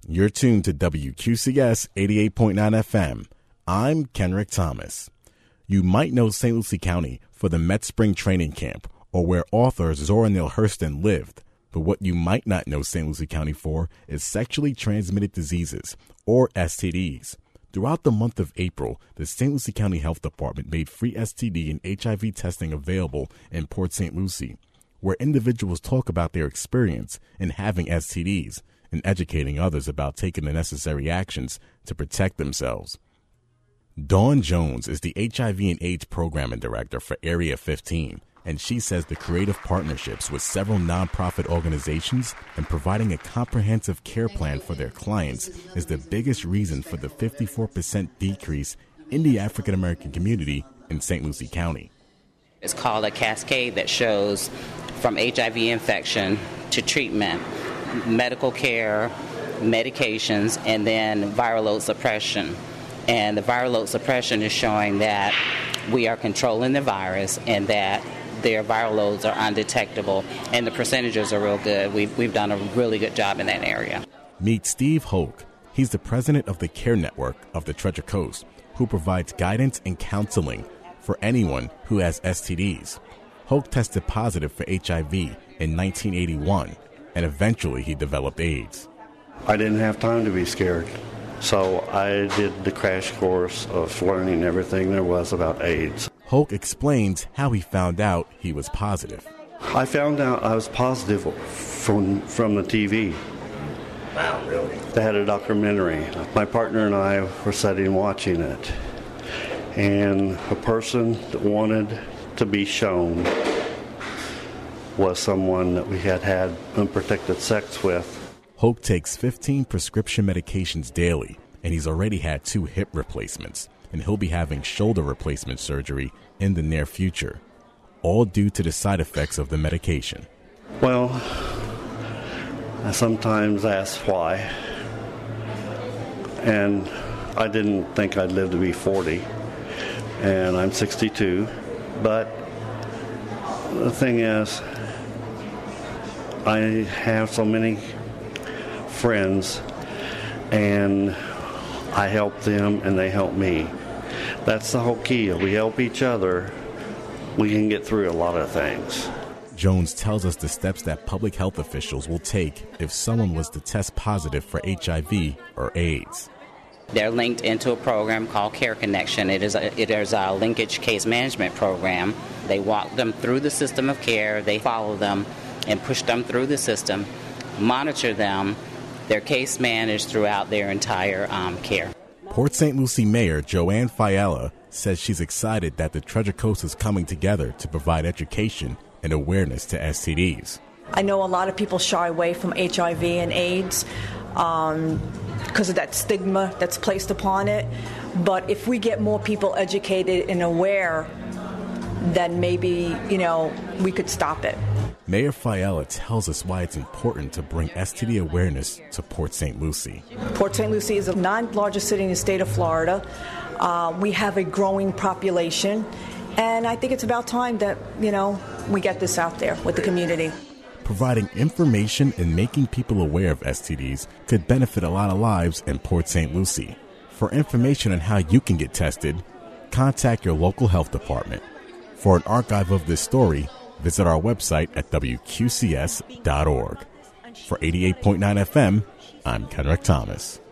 You're tuned to WQCS 88.9 FM. I'm Kenrick Thomas. You might know St. Lucie County for the Met Spring Training Camp or where author Zora Neale Hurston lived. But what you might not know St. Lucie County for is sexually transmitted diseases, or STDs. Throughout the month of April, the St. Lucie County Health Department made free STD and HIV testing available in Port St. Lucie, where individuals talk about their experience in having STDs and educating others about taking the necessary actions to protect themselves. Dawn Jones is the HIV and AIDS Programming Director for Area 15, and she says the creative partnerships with several nonprofit organizations and providing a comprehensive care plan for their clients is the biggest reason for the 54% decrease in the African American community in St. Lucie County. It's called a cascade that shows from HIV infection to treatment, medical care, medications, and then viral load suppression. And the viral load suppression is showing that we are controlling the virus and that their viral loads are undetectable, and the percentages are real good. We've done a really good job in that area. Meet Steve Hoke. He's the president of the Care Network of the Treasure Coast, who provides guidance and counseling for anyone who has STDs. Hoke tested positive for HIV in 1981, and eventually he developed AIDS. I didn't have time to be scared, so I did the crash course of learning everything there was about AIDS. Hoke explains how he found out he was positive. I found out I was positive from the TV. Wow, really? They had a documentary. My partner and I were sitting watching it, and a person that wanted to be shown was someone that we had had unprotected sex with. Hoke takes 15 prescription medications daily, and he's already had 2 hip replacements, and he'll be having shoulder replacement surgery in the near future, all due to the side effects of the medication. Well, I sometimes ask why, and I didn't think I'd live to be 40, and I'm 62, but the thing is, I have so many friends, and I help them and they help me. That's the whole key. If we help each other, we can get through a lot of things. Jones tells us the steps that public health officials will take if someone was to test positive for HIV or AIDS. They're linked into a program called Care Connection. It is a linkage case management program. They walk them through the system of care. They follow them and push them through the system, monitor them, their case managed throughout their entire care. Port St. Lucie Mayor Joanne Fiala says she's excited that the Treasure Coast is coming together to provide education and awareness to STDs. I know a lot of people shy away from HIV and AIDS because of that stigma that's placed upon it. But if we get more people educated and aware, then maybe, we could stop it. Mayor Fiala tells us why it's important to bring STD awareness to Port St. Lucie. Port St. Lucie is the 9th largest city in the state of Florida. We have a growing population, and I think it's about time that, we get this out there with the community. Providing information and making people aware of STDs could benefit a lot of lives in Port St. Lucie. For information on how you can get tested, contact your local health department. For an archive of this story, visit our website at WQCS.org. For 88.9 FM, I'm Kenrick Thomas.